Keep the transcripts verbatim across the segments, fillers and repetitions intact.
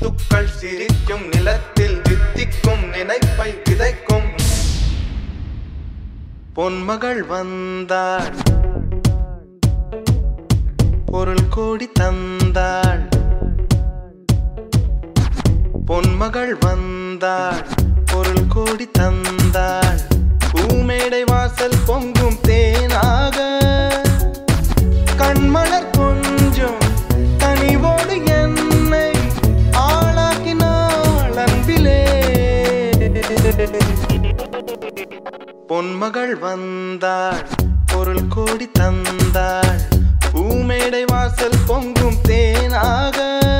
முத்துக்கள் சிரிக்கும் நிலத்தில் தித்திக்கும் நினைப்பை விதைக்கும் பொன்மகள் வந்தாள் பொருள் கோடி தந்தாள் பொன்மகள் வந்தாள் பொருள் கோடி தந்தாள் பூமேடை வாசல் பொங்கும் தேனாக கண்மலர் கொஞ்சம் கனிவோடு என்னை ஆளாக்கினாள் அன்பிலே பொன்மகள் வந்தாள் பொருள் கோடி தந்தாள் பூமேடை வாசல் பொங்கும் தேனாக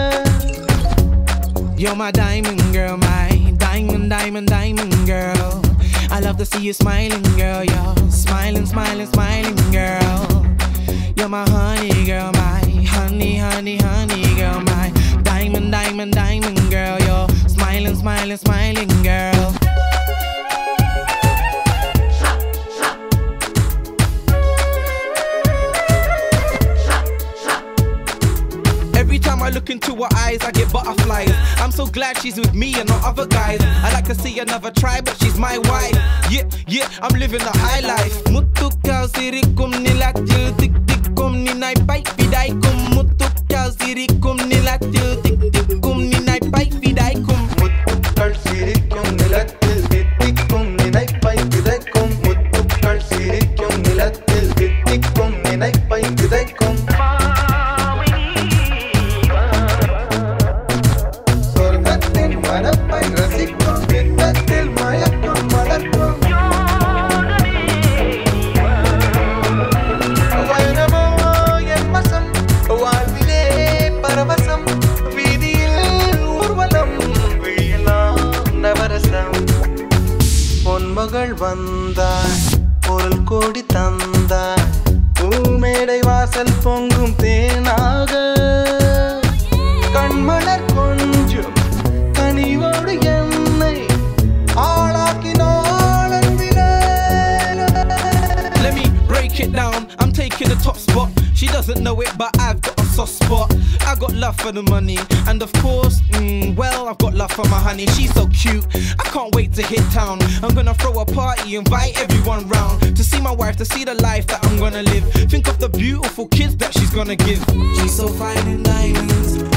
You're my diamond girl, my diamond, diamond, diamond girl. I love to see you smiling, girl. You're smiling, smiling, smiling, girl. You're my honey girl, my honey, honey, honey girl, my diamond, diamond, diamond girl. You're smiling, smiling, smiling, girl. Every time I look into her eyes, I get butterflies. I'm so glad she's with me and not other guys. I like to see another try, but she's my wife. Yeah, yeah, I'm living the high life. Mutukal sirikum nilatil tik tikum ninai pai vidaikum. Mutukal sirikum nilatil tik tikum ninai pai vidaikum. முத்துக்கள் சிரிக்கும் நிலத்தில் தித்திக்கும் நினைப்பை விதைக்கும் முத்துக்கள் சிரிக்கும் நிலத்தில் தித்திக்கும் நினைப்பை விதைக்கும் சொர்க்கத்தின் மனப்பை ரசிக்கும் பின்னத்தில் மயக்கும் மலர்க்கும் வைரமோ என் வசம் வாழ்விலே பரவசம் வீதியில் ஊர்வலம் விழியலாம் நவரசம் பொன்மகள் வந்தாள் பொருள் கோடி தந்தாள் பூமேடை வாசல் பொங்கும் தேனாக கண்மலர் கொஞ்சம் கனிவோடு என்னை ஆளாக்கினாள் அன்பிலே. Let me break it down. I'm taking the top spot. She doesn't know it, but I've got a soft spot. I got love for the money, and of course, mm, well, I've got love for my honey. She's so cute. I can't wait to hit town. I'm gonna throw a party, invite everyone round to see my wife, to see the life that I'm gonna live. Think of the beautiful kids that she's gonna give. She's so fine in diamonds.